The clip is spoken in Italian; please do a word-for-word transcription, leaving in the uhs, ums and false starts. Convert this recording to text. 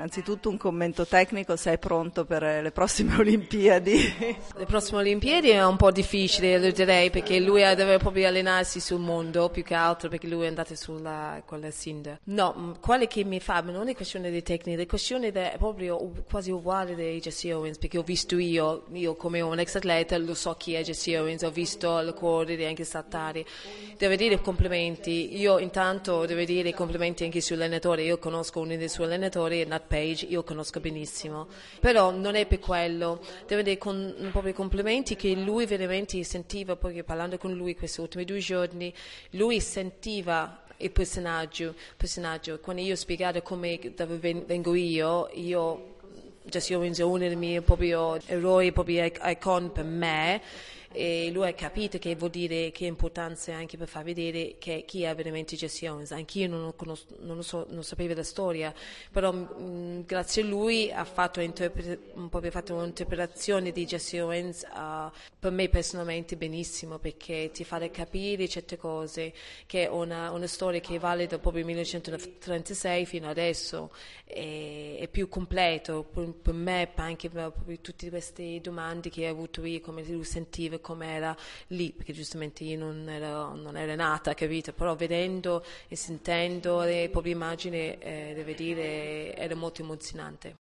Innanzitutto un commento tecnico, sei pronto per le prossime Olimpiadi? Le prossime Olimpiadi è un po' difficile, lo direi, perché lui deve proprio allenarsi sul mondo, più che altro perché lui è andato sulla con la Sinda. No, quale che mi fa, non è questione di tecnica, è questione è proprio quasi uguale di Jesse Owens, perché ho visto io, io come un ex atleta, lo so chi è Jesse Owens, ho visto le correre anche saltare. Devo dire complimenti, io intanto devo dire complimenti anche sull'allenatore, io conosco uno dei suoi allenatori, Nat Page, io conosco benissimo, però non è per quello, devo dire con, proprio complimenti che lui veramente sentiva, poi parlando con lui questi ultimi due giorni, lui sentiva il personaggio, personaggio. Quando io ho spiegato come dove vengo io, io Jesse Owens è uno dei miei proprio eroi, proprio icon per me, e lui ha capito che vuol dire che importanza anche per far vedere che chi è veramente Jesse Owens. Anch'io non, conos- non, lo so, non sapevo la storia, però mh, grazie a lui ha fatto, interpre- un po' fatto un'interpretazione di Jesse Owens uh, per me personalmente benissimo, perché ti fa capire certe cose, che è una, una storia che è valida proprio dal millenovecentotrentasei fino adesso, è, è più completo per, per me, anche per, per tutte queste domande che ho avuto io, come lui sentiva, come era lì, perché giustamente io non ero, non ero nata, capito? Però vedendo e sentendo le proprie immagini, eh, devo dire, era molto emozionante.